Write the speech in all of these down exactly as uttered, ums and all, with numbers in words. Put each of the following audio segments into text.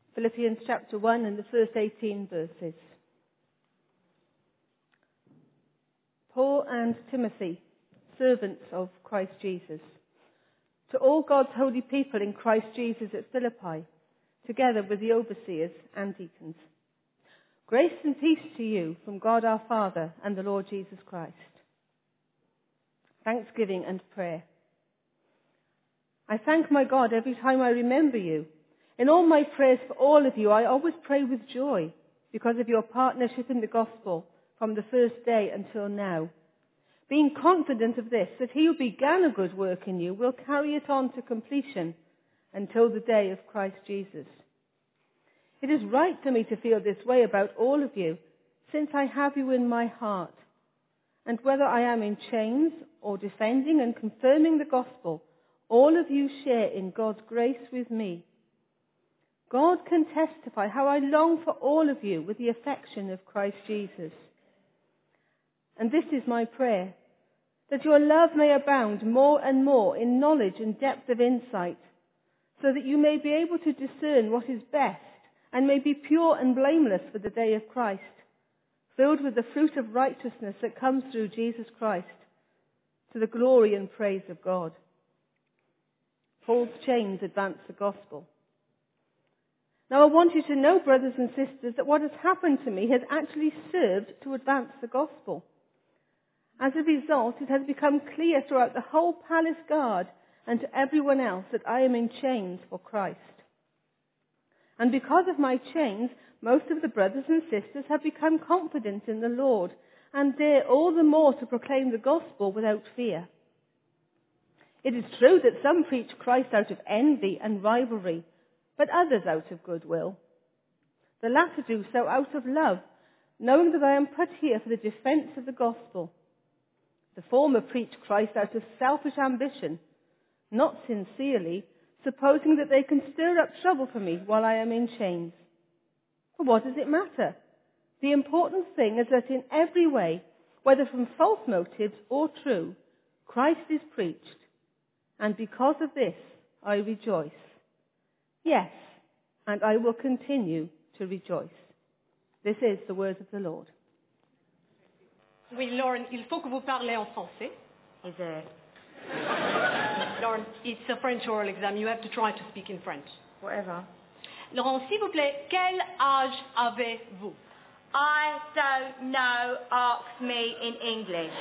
Philippians chapter one and the first eighteen verses. Paul and Timothy, servants of Christ Jesus, to all God's holy people in Christ Jesus at Philippi, together with the overseers and deacons. Grace and peace to you from God our Father and the Lord Jesus Christ. Thanksgiving and prayer. I thank my God every time I remember you. In all my prayers for all of you, I always pray with joy because of your partnership in the gospel from the first day until now. Being confident of this, that he who began a good work in you will carry it on to completion until the day of Christ Jesus. It is right for me to feel this way about all of you, since I have you in my heart. And whether I am in chains or defending and confirming the gospel, all of you share in God's grace with me. God can testify how I long for all of you with the affection of Christ Jesus. And this is my prayer, that your love may abound more and more in knowledge and depth of insight, so that you may be able to discern what is best and may be pure and blameless for the day of Christ, filled with the fruit of righteousness that comes through Jesus Christ, to the glory and praise of God. Paul's chains advance the gospel. Now I want you to know, brothers and sisters, that what has happened to me has actually served to advance the gospel. As a result, it has become clear throughout the whole palace guard and to everyone else that I am in chains for Christ. And because of my chains, most of the brothers and sisters have become confident in the Lord and dare all the more to proclaim the gospel without fear. It is true that some preach Christ out of envy and rivalry, but others out of goodwill. The latter do so out of love, knowing that I am put here for the defense of the gospel. The former preach Christ out of selfish ambition, not sincerely, supposing that they can stir up trouble for me while I am in chains. But what does it matter? The important thing is that in every way, whether from false motives or true, Christ is preached. And because of this, I rejoice. Yes, and I will continue to rejoice. This is the word of the Lord. Oui, Lauren, il faut que vous parlez en français. Is it? Lauren, it's a French oral exam. You have to try to speak in French. Whatever. Laurent, s'il vous plaît, quel âge avez-vous? I don't know. Ask me in English.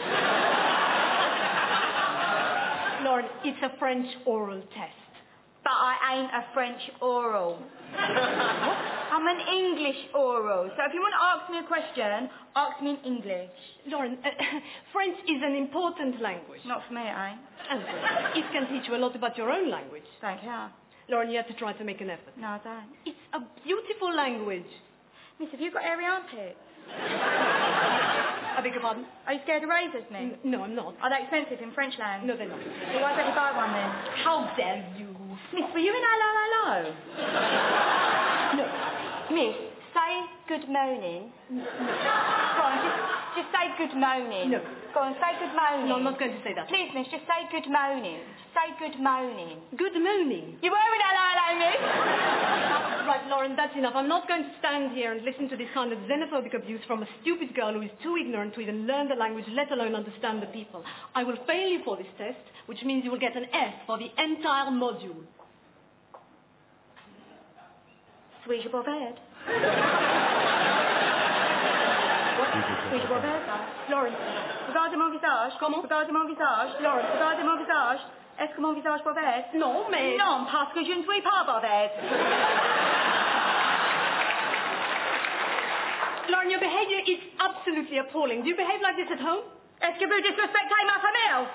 Lauren, it's a French oral test. But I ain't a French oral. I'm an English oral. So if you want to ask me a question, ask me in English. Lauren, uh, French is an important language. Not for me, it ain't. And it can teach you a lot about your own language. Don't care. Lauren, you have to try to make an effort. No, I don't. It's a beautiful language. Miss, have you got airy armpits? I beg your pardon? Are you scared of razors, Miss? N- no, I'm not. Are they expensive in French land? No, they're not. Well, why don't you buy one then? How dare you? Miss, were you in Hello, Hello? No. Miss, say good morning. No. Go on, just, just say good morning. No. Go on, say good morning. No, I'm not going to say that. Please, Miss, just say good morning. Say good morning. Good morning. You were in Hello, Hello, Miss? Right, Lauren, that's enough. I'm not going to stand here and listen to this kind of xenophobic abuse from a stupid girl who is too ignorant to even learn the language, let alone understand the people. I will fail you for this test, which means you will get an F for the entire module. Suis-je bouvette? Suis-je bouvette? Lauren. Regardez mon visage. Comment? Regardez mon visage. Lauren. Regardez mon visage. Est-ce que mon visage bouvette? Non, mais... Non, parce que je ne suis pas bouvette. Lauren, your behavior is absolutely appalling. Do you behave like this at home? Est-ce que vous disrespectez ma famille?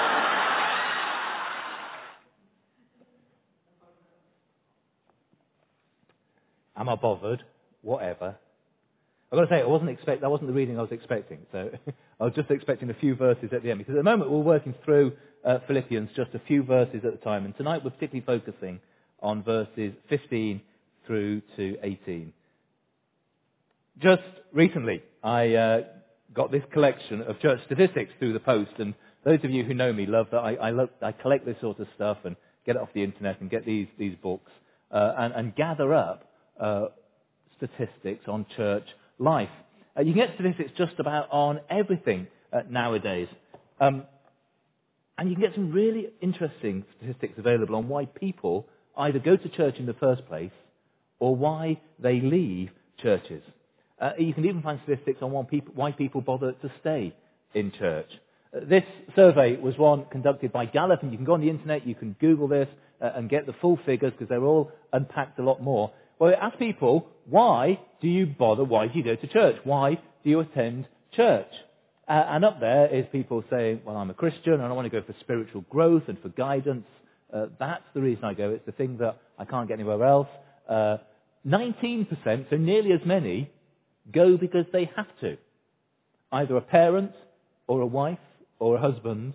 Am I bothered? Whatever. I've got to say, I wasn't expect, that wasn't the reading I was expecting. So I was just expecting a few verses at the end. Because at the moment we're working through uh, Philippians, just a few verses at a time. And tonight we're particularly focusing on verses fifteen through to eighteen. Just recently, I uh, got this collection of church statistics through the post. And those of you who know me love that I, I, love, I collect this sort of stuff and get it off the internet and get these, these books uh, and, and gather up uh, statistics on church life. Uh, you can get statistics just about on everything uh, nowadays. Um, and you can get some really interesting statistics available on why people either go to church in the first place or why they leave churches. Uh, you can even find statistics on why people, why people bother to stay in church. Uh, this survey was one conducted by Gallup, and you can go on the internet, you can Google this uh, and get the full figures because they're all unpacked a lot more. Well, it asks people, why do you bother, why do you go to church? Why do you attend church? Uh, and up there is people saying, well, I'm a Christian and I want to go for spiritual growth and for guidance. Uh, that's the reason I go. It's the thing that I can't get anywhere else. Uh, nineteen percent, so nearly as many, go because they have to. Either a parent or a wife or a husband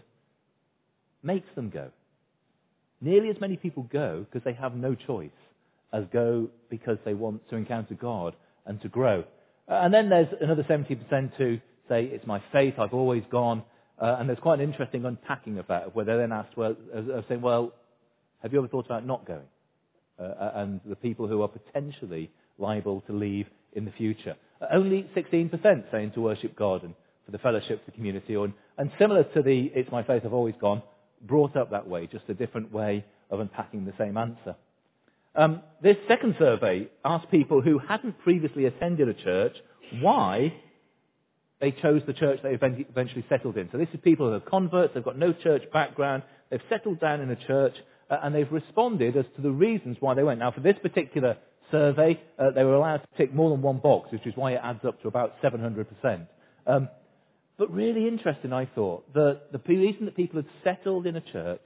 makes them go. Nearly as many people go because they have no choice as go because they want to encounter God and to grow. Uh, and then there's another seventy percent who say, it's my faith, I've always gone. Uh, and there's quite an interesting unpacking of that, where they're then asked, well, uh, saying, well, have you ever thought about not going? Uh, and the people who are potentially liable to leave in the future. Uh, only sixteen percent saying to worship God and for the fellowship, the community. Or, and similar to the it's my faith, I've always gone, brought up that way, just a different way of unpacking the same answer. Um, this second survey asked people who hadn't previously attended a church why they chose the church they eventually settled in. So this is people who are converts, they've got no church background, they've settled down in a church, uh, and they've responded as to the reasons why they went. Now, for this particular survey, uh, they were allowed to tick more than one box, which is why it adds up to about seven hundred percent. Um, but really interesting, I thought, that the reason that people had settled in a church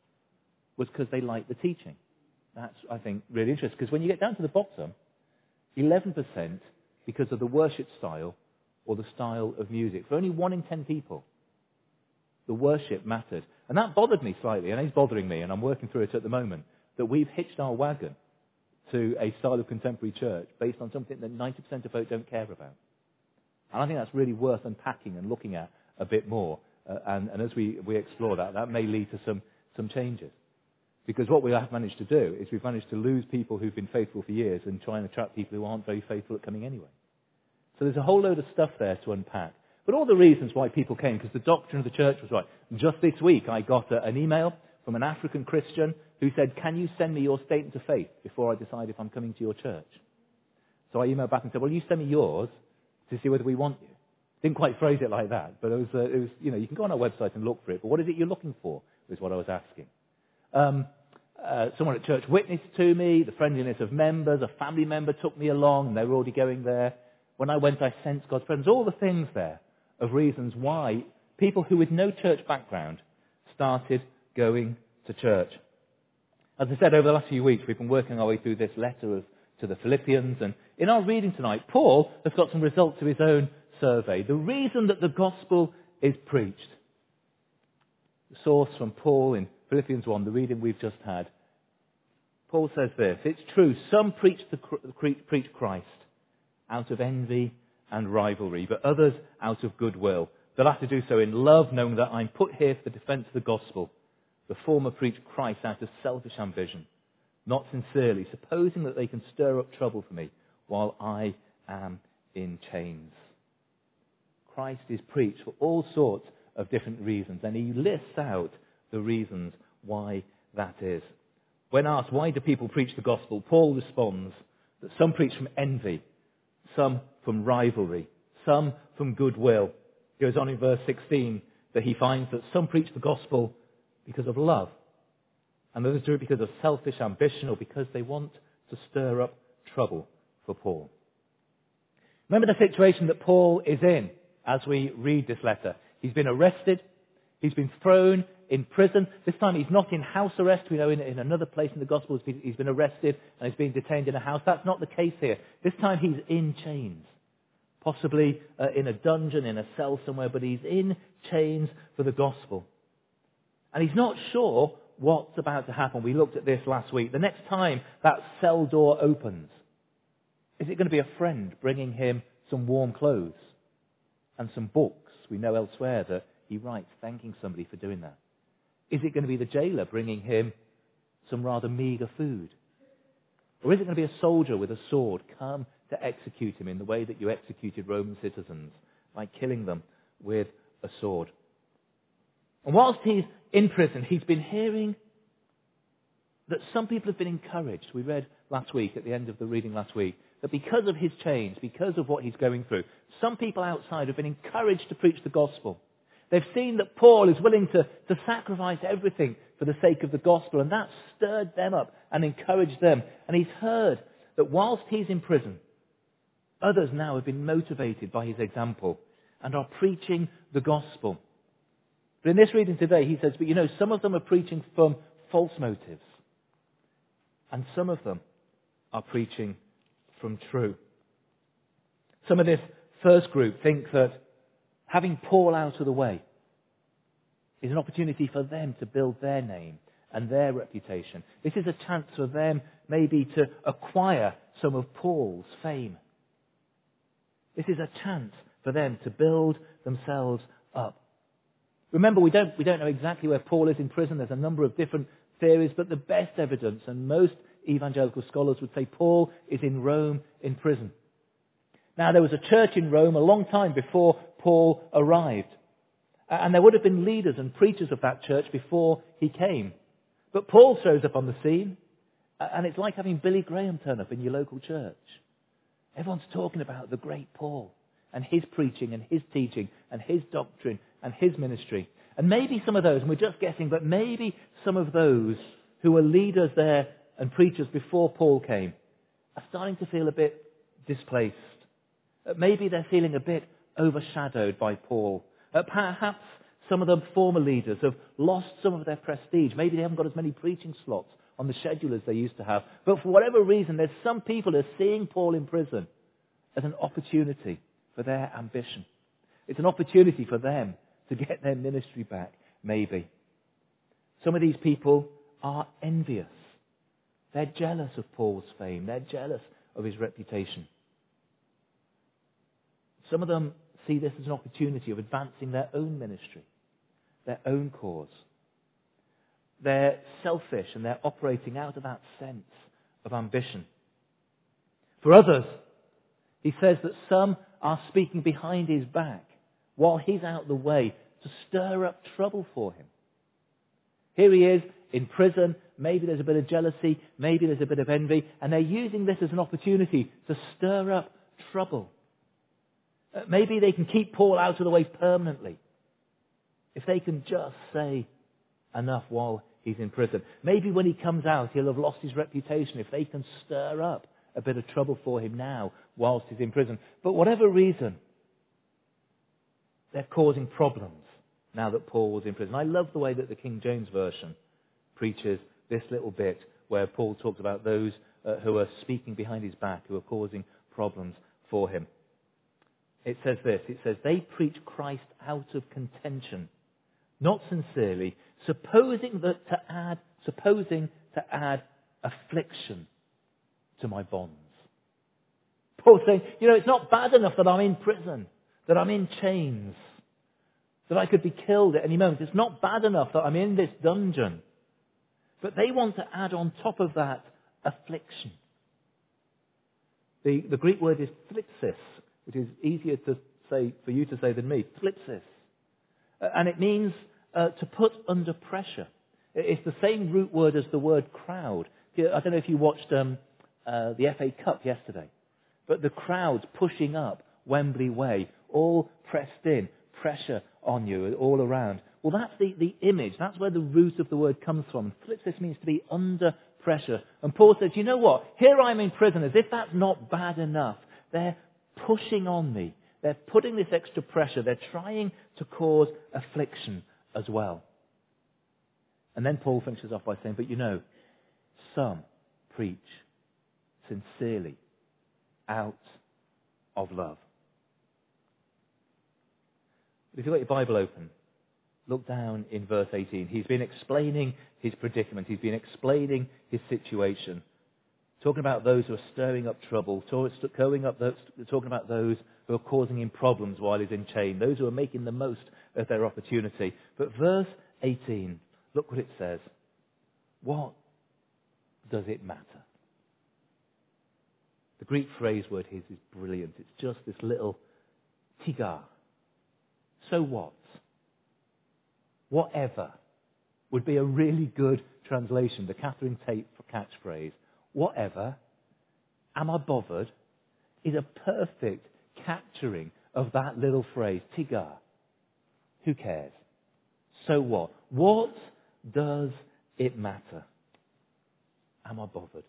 was because they liked the teaching. That's, I think, really interesting, because when you get down to the bottom, eleven percent because of the worship style or the style of music. For only one in ten people, the worship mattered. And that bothered me slightly, and it's bothering me, and I'm working through it at the moment, that we've hitched our wagon to a style of contemporary church based on something that ninety percent of folk don't care about. And I think that's really worth unpacking and looking at a bit more. Uh, and, and as we, we explore that, that may lead to some, some changes. Because what we have managed to do is we've managed to lose people who've been faithful for years and try and attract people who aren't very faithful at coming anyway. So there's a whole load of stuff there to unpack. But all the reasons why people came, because the doctrine of the church was right. Just this week I got a, an email from an African Christian who said, can you send me your statement of faith before I decide if I'm coming to your church? So I emailed back and said, well, you send me yours to see whether we want you. Didn't quite phrase it like that, but it was, uh, it was, you know, you can go on our website and look for it, but what is it you're looking for, is what I was asking. Um, uh, someone at church witnessed to me, the friendliness of members, a family member took me along, and they were already going there. When I went, I sensed God's presence. All the things there of reasons why people who with no church background started going to church. As I said, over the last few weeks, we've been working our way through this letter of, to the Philippians, and in our reading tonight, Paul has got some results of his own survey. The reason that the gospel is preached. The source from Paul in Philippians one, the reading we've just had. Paul says this, it's true, some preach, the, preach Christ out of envy and rivalry, but others out of goodwill. The latter do so in love, knowing that I'm put here for the defense of the gospel. The former preach Christ out of selfish ambition, not sincerely, supposing that they can stir up trouble for me while I am in chains. Christ is preached for all sorts of different reasons, and he lists out the reasons why that is. When asked, why do people preach the gospel, Paul responds that some preach from envy, some from rivalry, some from goodwill. He goes on in verse sixteen that he finds that some preach the gospel because of love, and others do it because of selfish ambition or because they want to stir up trouble for Paul. Remember the situation that Paul is in as we read this letter. He's been arrested. He's been thrown in prison. This time he's not in house arrest. We know in, in another place in the Gospels he's been arrested and he's been detained in a house. That's not the case here. This time he's in chains. Possibly uh, in a dungeon, in a cell somewhere, but he's in chains for the gospel. And he's not sure what's about to happen. We looked at this last week. The next time that cell door opens, is it going to be a friend bringing him some warm clothes and some books? We know elsewhere that he writes thanking somebody for doing that. Is it going to be the jailer bringing him some rather meagre food? Or is it going to be a soldier with a sword come to execute him in the way that you executed Roman citizens, by killing them with a sword? And whilst he's in prison, he's been hearing that some people have been encouraged. We read last week, at the end of the reading last week, that because of his change, because of what he's going through, some people outside have been encouraged to preach the gospel. They've seen that Paul is willing to, to sacrifice everything for the sake of the gospel, and that stirred them up and encouraged them. And he's heard that whilst he's in prison, others now have been motivated by his example and are preaching the gospel. But in this reading today, he says, but you know, some of them are preaching from false motives, and some of them are preaching from true. Some of this first group think that having Paul out of the way is an opportunity for them to build their name and their reputation. This is a chance for them maybe to acquire some of Paul's fame. This is a chance for them to build themselves up. Remember, we don't, we don't know exactly where Paul is in prison. There's a number of different theories, but the best evidence, and most evangelical scholars would say, Paul is in Rome in prison. Now, there was a church in Rome a long time before Paul arrived. And there would have been leaders and preachers of that church before he came. But Paul shows up on the scene, and it's like having Billy Graham turn up in your local church. Everyone's talking about the great Paul and his preaching and his teaching and his doctrine and his ministry. And maybe some of those, and we're just guessing, but maybe some of those who were leaders there and preachers before Paul came are starting to feel a bit displaced. Maybe they're feeling a bit overshadowed by Paul. Uh, perhaps some of the former leaders have lost some of their prestige. Maybe they haven't got as many preaching slots on the schedule as they used to have. But for whatever reason, there's some people who are seeing Paul in prison as an opportunity for their ambition. It's an opportunity for them to get their ministry back, maybe. Some of these people are envious. They're jealous of Paul's fame. They're jealous of his reputation. Some of them see this as an opportunity of advancing their own ministry, their own cause. They're selfish and they're operating out of that sense of ambition. For others, he says that some are speaking behind his back while he's out the way to stir up trouble for him. Here he is in prison. Maybe there's a bit of jealousy. Maybe there's a bit of envy. And they're using this as an opportunity to stir up trouble. Uh, maybe they can keep Paul out of the way permanently if they can just say enough while he's in prison. Maybe when he comes out, he'll have lost his reputation if they can stir up a bit of trouble for him now whilst he's in prison. But whatever reason, they're causing problems now that Paul was in prison. I love the way that the King James Version preaches this little bit where Paul talks about those uh, who are speaking behind his back, who are causing problems for him. It says this, it says, they preach Christ out of contention, not sincerely, supposing that to add, supposing to add affliction to my bonds. Paul's saying, you know, it's not bad enough that I'm in prison, that I'm in chains, that I could be killed at any moment. It's not bad enough that I'm in this dungeon. But they want to add on top of that affliction. The, the Greek word is thlipsis, which is easier to say for you to say than me. Thlipsis. Uh, and it means uh, to put under pressure. It's the same root word as the word crowd. I don't know if you watched um, uh, the F A Cup yesterday, but the crowds pushing up Wembley Way, all pressed in, pressure on you all around. Well, that's the, the image. That's where the root of the word comes from. Thlipsis means to be under pressure. And Paul says, you know what? Here I'm in prison, as if that's not bad enough. They're pushing on me. They're putting this extra pressure. They're trying to cause affliction as well. And then Paul finishes off by saying, but you know, some preach sincerely out of love. But if you've got your Bible open, look down in verse eighteen. He's been explaining his predicament. He's been explaining his situation. Talking about those who are stirring up trouble. Talking about those who are causing him problems while he's in chain. Those who are making the most of their opportunity. But verse eighteen, look what it says. What does it matter? Greek phrase word here is brilliant. It's just this little tigar. So what? Whatever would be a really good translation, the Catherine Tate catchphrase. Whatever, am I bothered, is a perfect capturing of that little phrase, tigar. Who cares? So what? What does it matter? Am I bothered?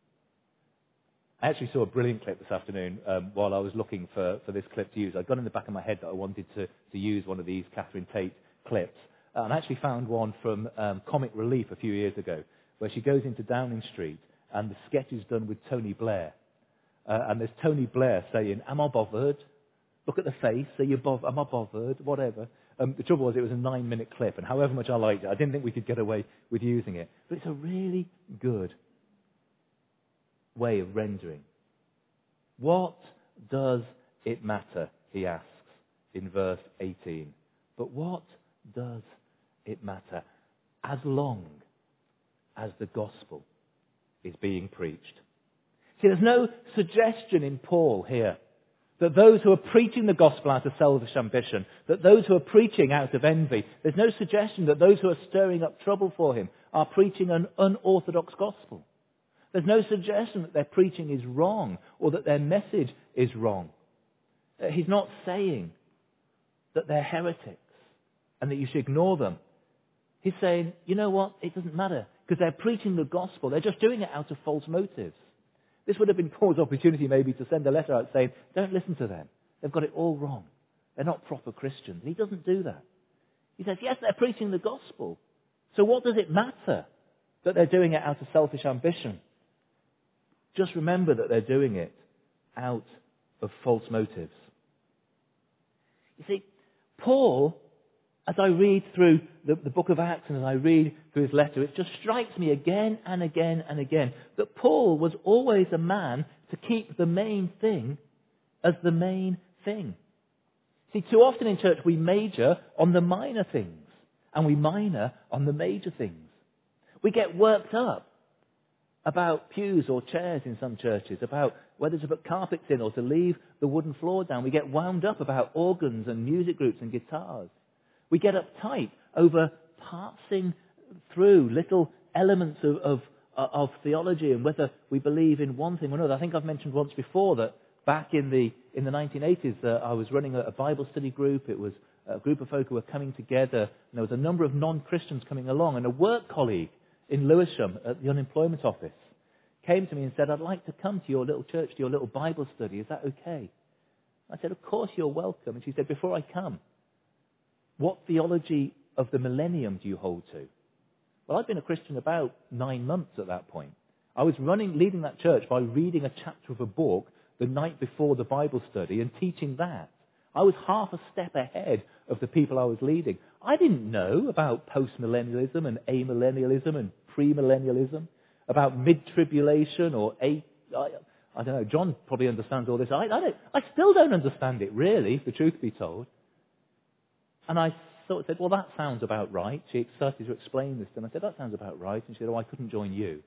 I actually saw a brilliant clip this afternoon um, while I was looking for, for this clip to use. I'd got in the back of my head that I wanted to, to use one of these Catherine Tate clips. Uh, and I actually found one from um, Comic Relief a few years ago, where she goes into Downing Street and the sketch is done with Tony Blair. Uh, and there's Tony Blair saying, am I bothered? Look at the face, are you bo- am I bothered? Whatever. Um, the trouble was it was a nine-minute clip, and however much I liked it, I didn't think we could get away with using it. But it's a really good way of rendering. What does it matter, he asks in verse eighteen. But what does it matter as long as the gospel is being preached? See, there's no suggestion in Paul here that those who are preaching the gospel out of selfish ambition, that those who are preaching out of envy, there's no suggestion that those who are stirring up trouble for him are preaching an unorthodox gospel. There's no suggestion that their preaching is wrong or that their message is wrong. He's not saying that they're heretics and that you should ignore them. He's saying, you know what, it doesn't matter because they're preaching the gospel. They're just doing it out of false motives. This would have been Paul's opportunity maybe to send a letter out saying, don't listen to them. They've got it all wrong. They're not proper Christians. He doesn't do that. He says, yes, they're preaching the gospel. So what does it matter that they're doing it out of selfish ambition? Just remember that they're doing it out of false motives. You see, Paul, as I read through the, the book of Acts and as I read through his letter, it just strikes me again and again and again that Paul was always a man to keep the main thing as the main thing. See, too often in church we major on the minor things and we minor on the major things. We get worked up about pews or chairs in some churches, about whether to put carpets in or to leave the wooden floor down. We get wound up about organs and music groups and guitars. We get uptight over passing through little elements of, of, of theology and whether we believe in one thing or another. I think I've mentioned once before that back in the in the nineteen eighties, uh, I was running a, a Bible study group. It was a group of folk who were coming together, and there was a number of non-Christians coming along, and a work colleague in Lewisham at the unemployment office came to me and said, I'd like to come to your little church, to your little Bible study. Is that okay? I said, of course you're welcome. And she said, before I come, what theology of the millennium do you hold to? Well, I'd been a Christian about nine months at that point. I was running, leading that church by reading a chapter of a book the night before the Bible study and teaching that. I was half a step ahead of the people I was leading. I didn't know about post-millennialism and amillennialism and premillennialism, about mid-tribulation or a, I, I don't know. John probably understands all this. I, I don't. I still don't understand it really, if the truth be told. And I sort of said, well, that sounds about right. She started to explain this, and I said, that sounds about right. And she said, oh, I couldn't join you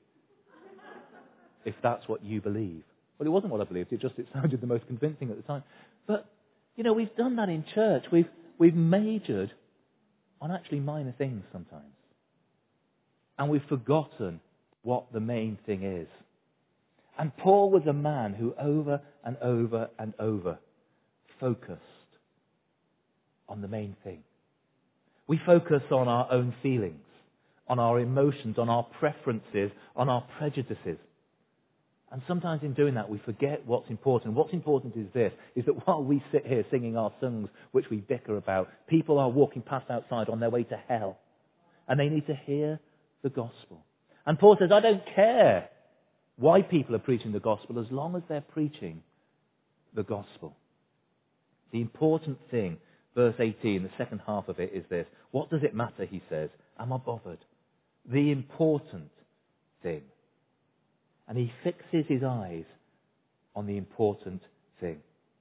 if that's what you believe. Well, it wasn't what I believed. It just it sounded the most convincing at the time. But you know, we've done that in church. We've we've majored on actually minor things sometimes. And we've forgotten what the main thing is. And Paul was a man who over and over and over focused on the main thing. We focus on our own feelings, on our emotions, on our preferences, on our prejudices. And sometimes in doing that, we forget what's important. What's important is this, is that while we sit here singing our songs, which we bicker about, people are walking past outside on their way to hell. And they need to hear the gospel. And Paul says, I don't care why people are preaching the gospel as long as they're preaching the gospel. The important thing, verse eighteen, the second half of it is this. What does it matter, he says? Am I bothered? The important thing. And he fixes his eyes on the important thing.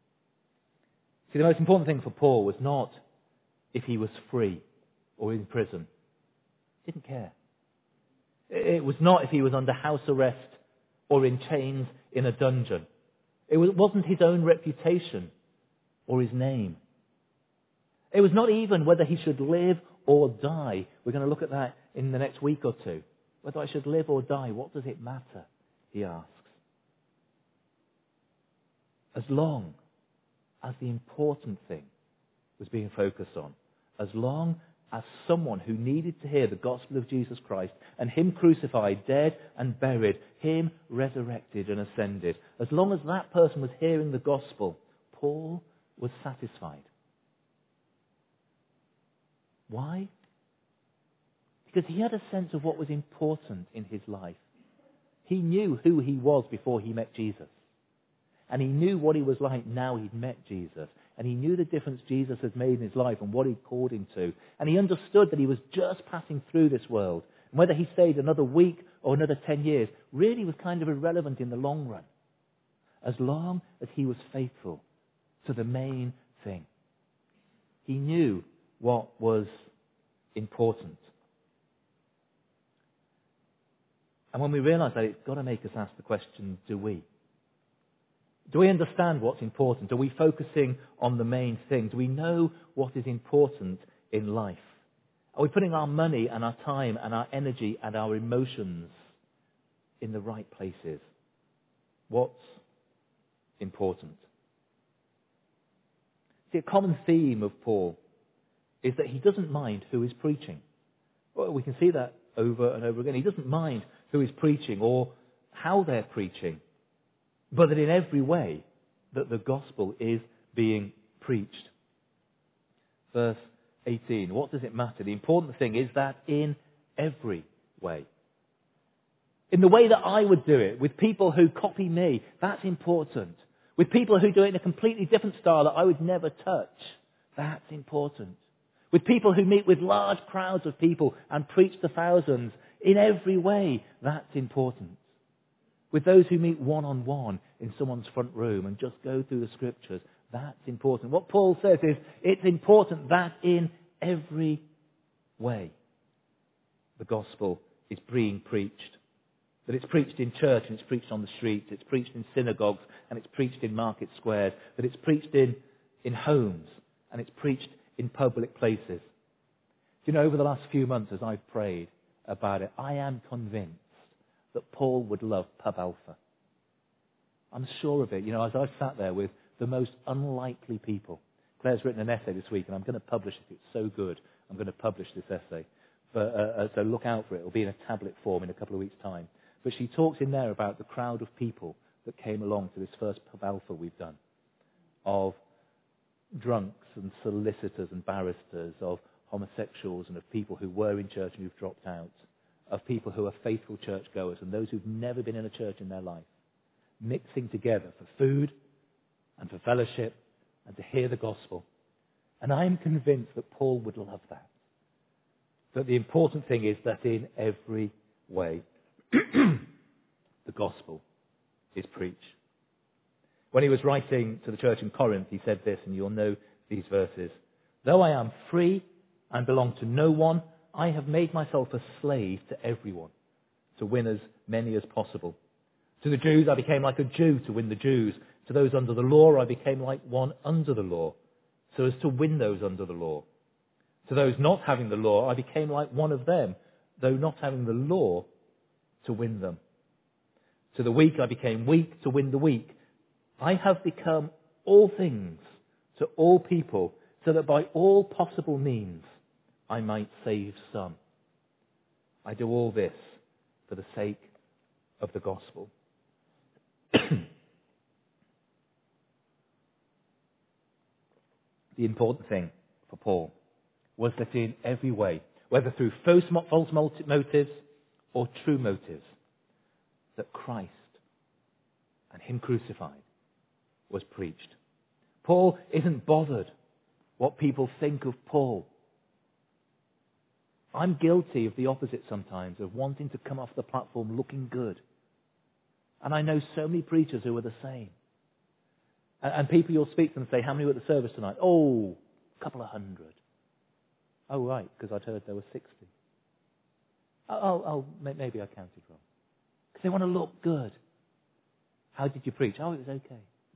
See, the most important thing for Paul was not if he was free or in prison. He didn't care. It was not if he was under house arrest or in chains in a dungeon. It wasn't his own reputation or his name. It was not even whether he should live or die. We're going to look at that in the next week or two. Whether I should live or die, what does it matter? He asks. As long as the important thing was being focused on, as long as someone who needed to hear the gospel of Jesus Christ and him crucified, dead and buried, him resurrected and ascended, as long as that person was hearing the gospel, Paul was satisfied. Why? Because he had a sense of what was important in his life. He knew who he was before he met Jesus. And he knew what he was like now he'd met Jesus. And he knew the difference Jesus had made in his life and what he'd called him to. And he understood that he was just passing through this world. And whether he stayed another week or another ten years really was kind of irrelevant in the long run. As long as he was faithful to the main thing. He knew what was important. And when we realise that, it's got to make us ask the question, do we? Do we understand what's important? Are we focusing on the main thing? Do we know what is important in life? Are we putting our money and our time and our energy and our emotions in the right places? What's important? See, a common theme of Paul is that he doesn't mind who is preaching. Well, we can see that over and over again. He doesn't mind who is preaching or how they're preaching, but that in every way that the gospel is being preached. Verse eighteen, what does it matter? The important thing is that in every way. In the way that I would do it, with people who copy me, that's important. With people who do it in a completely different style that I would never touch, that's important. With people who meet with large crowds of people and preach to thousands, in every way, that's important. With those who meet one-on-one in someone's front room and just go through the scriptures, that's important. What Paul says is, it's important that in every way the gospel is being preached. That it's preached in church and it's preached on the streets, it's preached in synagogues and it's preached in market squares, that it's preached in, in homes and it's preached in public places. You know, over the last few months as I've prayed about it, I am convinced that Paul would love Pub Alpha. I'm sure of it. You know, as I've sat there with the most unlikely people. Claire's written an essay this week and I'm going to publish it. It's so good. I'm going to publish this essay. But, uh, so look out for it. It'll be in a tablet form in a couple of weeks' time. But she talks in there about the crowd of people that came along to this first Pub Alpha we've done. Of drunks and solicitors and barristers, of homosexuals and of people who were in church and who've dropped out, of people who are faithful churchgoers and those who've never been in a church in their life, mixing together for food and for fellowship and to hear the gospel. And I'm convinced that Paul would love that. That the important thing is that in every way the gospel is preached. When he was writing to the church in Corinth, he said this, and you'll know these verses. Though I am free and belong to no one, I have made myself a slave to everyone to win as many as possible. To the Jews, I became like a Jew to win the Jews. To those under the law, I became like one under the law, so as to win those under the law. To those not having the law, I became like one of them, though not having the law, to win them. To the weak, I became weak to win the weak. I have become all things to all people, so that by all possible means I might save some. I do all this for the sake of the gospel. The important thing for Paul was that in every way, whether through false motives or true motives, that Christ and Him crucified was preached. Paul isn't bothered what people think of Paul. I'm guilty of the opposite sometimes, of wanting to come off the platform looking good. And I know so many preachers who are the same. And, and people you'll speak to them and say, how many were at the service tonight? Oh, a couple of hundred. Oh, right, because I'd heard there were sixty. Oh, oh, oh maybe I counted wrong. Because they want to look good. How did you preach? Oh, it was okay.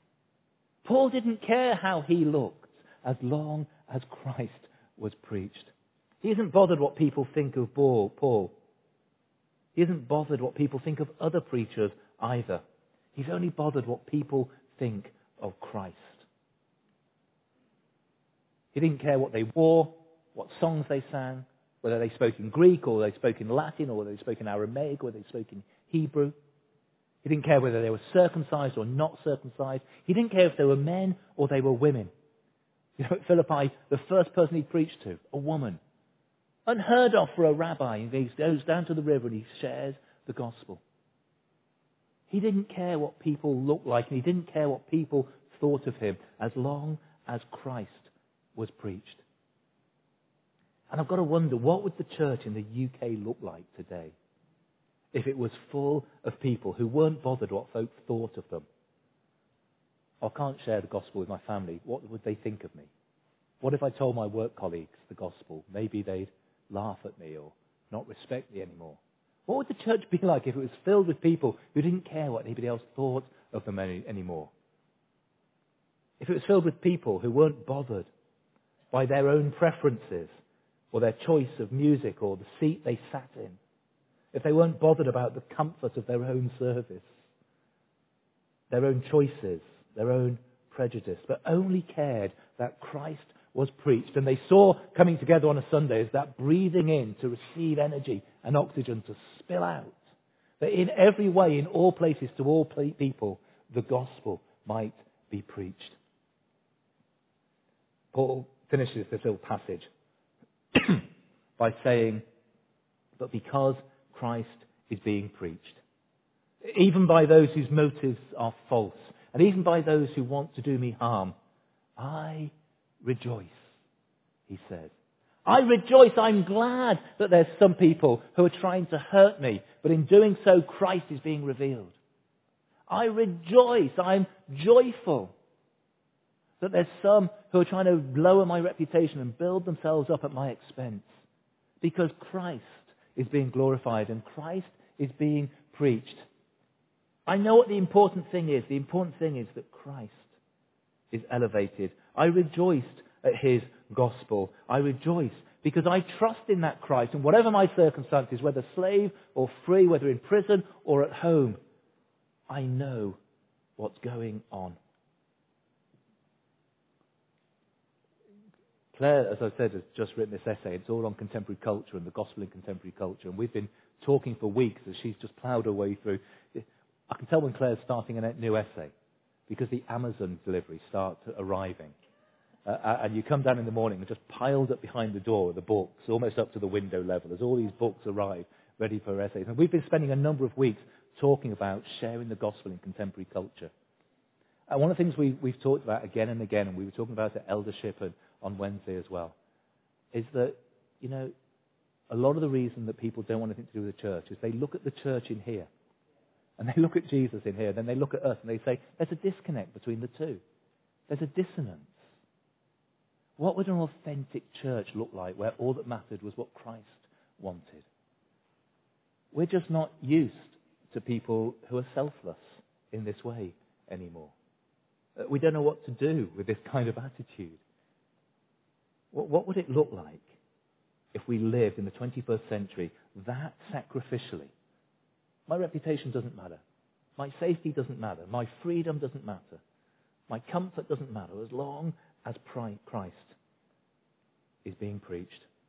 Paul didn't care how he looked as long as Christ was preached. He isn't bothered what people think of Paul. He isn't bothered what people think of other preachers either. He's only bothered what people think of Christ. He didn't care what they wore, what songs they sang, whether they spoke in Greek or they spoke in Latin or whether they spoke in Aramaic or they spoke in Hebrew. He didn't care whether they were circumcised or not circumcised. He didn't care if they were men or they were women. You know, at Philippi, the first person he preached to, a woman. Unheard of for a rabbi. He goes down to the river and he shares the gospel. He didn't care what people looked like and he didn't care what people thought of him as long as Christ was preached. And I've got to wonder, what would the church in the U K look like today if it was full of people who weren't bothered what folk thought of them? I can't share the gospel with my family. What would they think of me? What if I told my work colleagues the gospel? Maybe they'd laugh at me or not respect me anymore. What would the church be like if it was filled with people who didn't care what anybody else thought of them any, anymore? If it was filled with people who weren't bothered by their own preferences or their choice of music or the seat they sat in. If they weren't bothered about the comfort of their own service, their own choices, their own prejudice, but only cared that Christ was preached. And they saw coming together on a Sunday as that breathing in to receive energy and oxygen to spill out. That in every way, in all places, to all people, the gospel might be preached. Paul finishes this little passage by saying, but because Christ is being preached, even by those whose motives are false, and even by those who want to do me harm, I rejoice, he says. I rejoice, I'm glad that there's some people who are trying to hurt me, but in doing so, Christ is being revealed. I rejoice, I'm joyful that there's some who are trying to lower my reputation and build themselves up at my expense, because Christ is being glorified and Christ is being preached. I know what the important thing is. The important thing is that Christ is elevated. I rejoiced at his gospel. I rejoice because I trust in that Christ, and whatever my circumstances, whether slave or free, whether in prison or at home, I know what's going on. Claire, as I said, has just written this essay. It's all on contemporary culture and the gospel in contemporary culture. And we've been talking for weeks as she's just ploughed her way through. I can tell when Claire's starting a new essay because the Amazon deliveries start arriving. Uh, and you come down in the morning and just piled up behind the door the books, almost up to the window level, as all these books arrive ready for her essays. And we've been spending a number of weeks talking about sharing the gospel in contemporary culture. And one of the things we, we've talked about again and again, and we were talking about at eldership and on Wednesday as well, is that, you know, a lot of the reason that people don't want anything to do with the church is they look at the church in here, and they look at Jesus in here, then they look at us and they say, there's a disconnect between the two. There's a dissonance. What would an authentic church look like where all that mattered was what Christ wanted? We're just not used to people who are selfless in this way anymore. We don't know what to do with this kind of attitude. What would it look like if we lived in the twenty-first century that sacrificially? My reputation doesn't matter. My safety doesn't matter. My freedom doesn't matter. My comfort doesn't matter as long as Christ is being preached.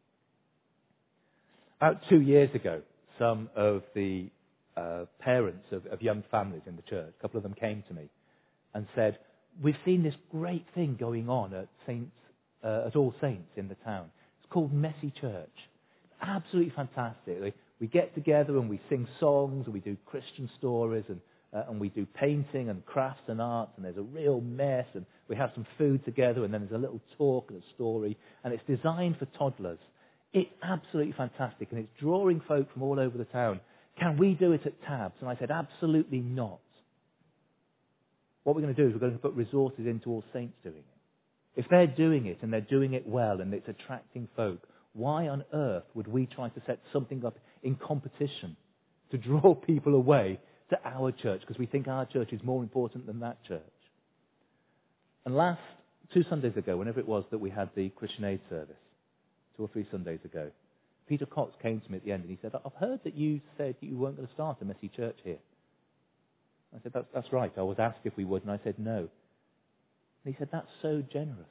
About two years ago, some of the uh, parents of, of young families in the church, a couple of them came to me and said, we've seen this great thing going on at Saints, uh, at All Saints in the town. It's called Messy Church. Absolutely fantastic. We get together and we sing songs and we do Christian stories and uh, and we do painting and crafts and arts, and there's a real mess, and we have some food together, and then there's a little talk and a story, and it's designed for toddlers. It's absolutely fantastic, and it's drawing folk from all over the town. Can we do it at Tabs? And I said, absolutely not. What we're going to do is we're going to put resources into All Saints doing it. If they're doing it and they're doing it well and it's attracting folk, why on earth would we try to set something up in competition to draw people away to our church because we think our church is more important than that church? And last, two Sundays ago, whenever it was that we had the Christian Aid service, two or three Sundays ago, Peter Cox came to me at the end and he said, I've heard that you said you weren't going to start a messy church here. I said, that's, that's right. I was asked if we would, and I said no. And he said, that's so generous.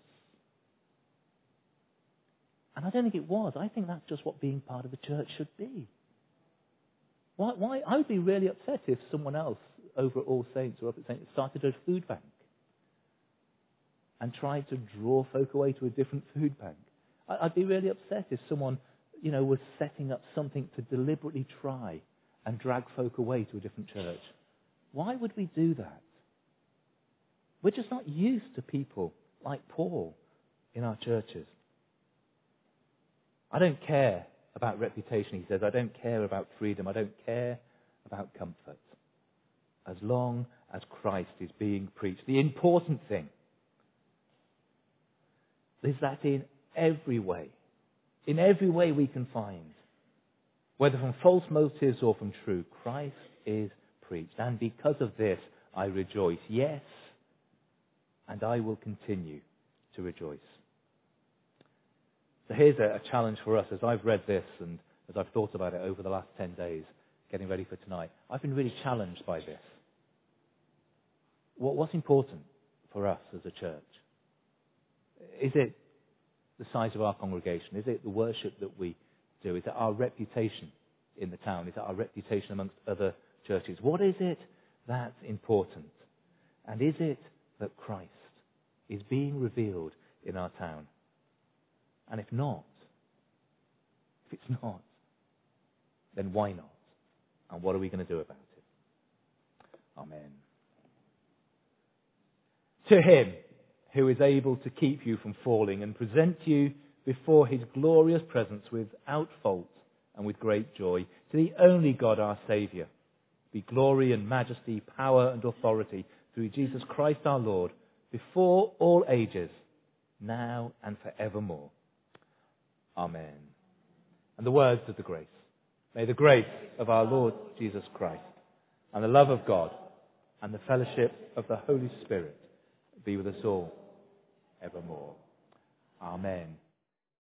And I don't think it was. I think that's just what being part of the church should be. Why, why? I would be really upset if someone else over at All Saints or up at Saints started a food bank and tried to draw folk away to a different food bank. I, I'd be really upset if someone, you know, was setting up something to deliberately try and drag folk away to a different church. Why would we do that? We're just not used to people like Paul in our churches. I don't care about reputation, he says. I don't care about freedom. I don't care about comfort. As long as Christ is being preached. The important thing is that in every way, in every way we can find, whether from false motives or from true, Christ is preached. And because of this, I rejoice. Yes, and I will continue to rejoice. So here's a, a challenge for us as I've read this and as I've thought about it over the last ten days, getting ready for tonight. I've been really challenged by this. What, what's important for us as a church? Is it the size of our congregation? Is it the worship that we do? Is it our reputation in the town? Is it our reputation amongst other churches? What is it that's important? And is it that Christ is being revealed in our town? And if not, if it's not, then why not? And what are we going to do about it? Amen. To him who is able to keep you from falling and present you before his glorious presence without fault and with great joy, to the only God our Saviour, be glory and majesty, power and authority through Jesus Christ our Lord, before all ages, now and forevermore. Amen. And the words of the grace. May the grace of our Lord Jesus Christ and the love of God and the fellowship of the Holy Spirit be with us all evermore. Amen.